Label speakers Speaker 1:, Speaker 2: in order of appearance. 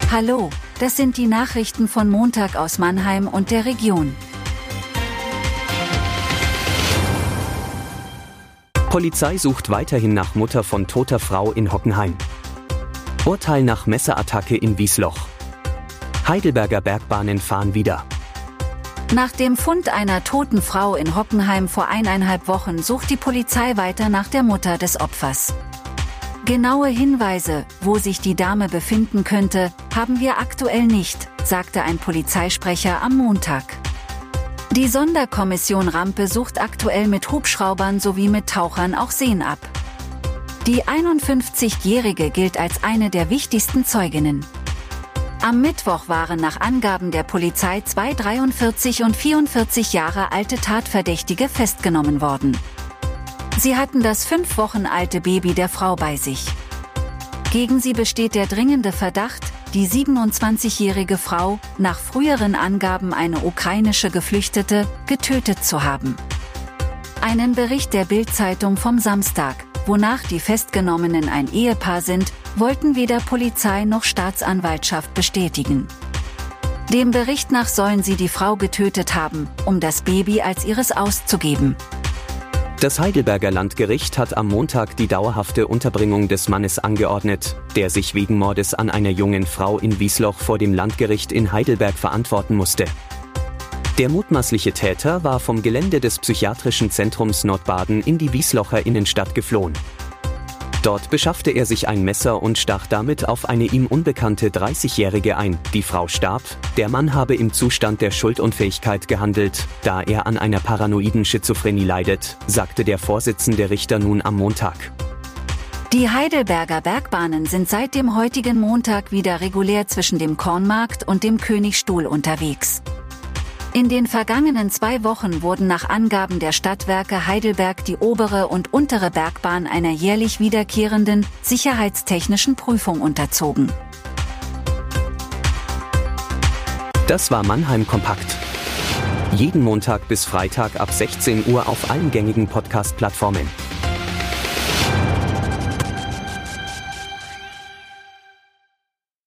Speaker 1: Hallo, das sind die Nachrichten von Montag aus Mannheim und der Region.
Speaker 2: Polizei sucht weiterhin nach Mutter von toter Frau in Hockenheim. Urteil nach Messerattacke in Wiesloch. Heidelberger Bergbahnen fahren wieder.
Speaker 1: Nach dem Fund einer toten Frau in Hockenheim vor 1,5 Wochen sucht die Polizei weiter nach der Mutter des Opfers. Genaue Hinweise, wo sich die Dame befinden könnte, haben wir aktuell nicht, sagte ein Polizeisprecher am Montag. Die Sonderkommission Rampe sucht aktuell mit Hubschraubern sowie mit Tauchern auch Seen ab. Die 51-Jährige gilt als eine der wichtigsten Zeuginnen. Am Mittwoch waren nach Angaben der Polizei 2 43 und 44 Jahre alte Tatverdächtige festgenommen worden. Sie hatten das 5 Wochen alte Baby der Frau bei sich. Gegen sie besteht der dringende Verdacht, die 27-jährige Frau, nach früheren Angaben eine ukrainische Geflüchtete, getötet zu haben. Einen Bericht der Bild-Zeitung vom Samstag, wonach die Festgenommenen ein Ehepaar sind, wollten weder Polizei noch Staatsanwaltschaft bestätigen. Dem Bericht nach sollen sie die Frau getötet haben, um das Baby als ihres auszugeben.
Speaker 2: Das Heidelberger Landgericht hat am Montag die dauerhafte Unterbringung des Mannes angeordnet, der sich wegen Mordes an einer jungen Frau in Wiesloch vor dem Landgericht in Heidelberg verantworten musste. Der mutmaßliche Täter war vom Gelände des Psychiatrischen Zentrums Nordbaden in die Wieslocher Innenstadt geflohen. Dort beschaffte er sich ein Messer und stach damit auf eine ihm unbekannte 30-Jährige ein. Die Frau starb, der Mann habe im Zustand der Schuldunfähigkeit gehandelt, da er an einer paranoiden Schizophrenie leidet, sagte der Vorsitzende Richter nun am Montag.
Speaker 1: Die Heidelberger Bergbahnen sind seit dem heutigen Montag wieder regulär zwischen dem Kornmarkt und dem Königstuhl unterwegs. In den vergangenen 2 Wochen wurden nach Angaben der Stadtwerke Heidelberg die obere und untere Bergbahn einer jährlich wiederkehrenden, sicherheitstechnischen Prüfung unterzogen.
Speaker 2: Das war Mannheim Kompakt. Jeden Montag bis Freitag ab 16 Uhr auf allen gängigen Podcast-Plattformen.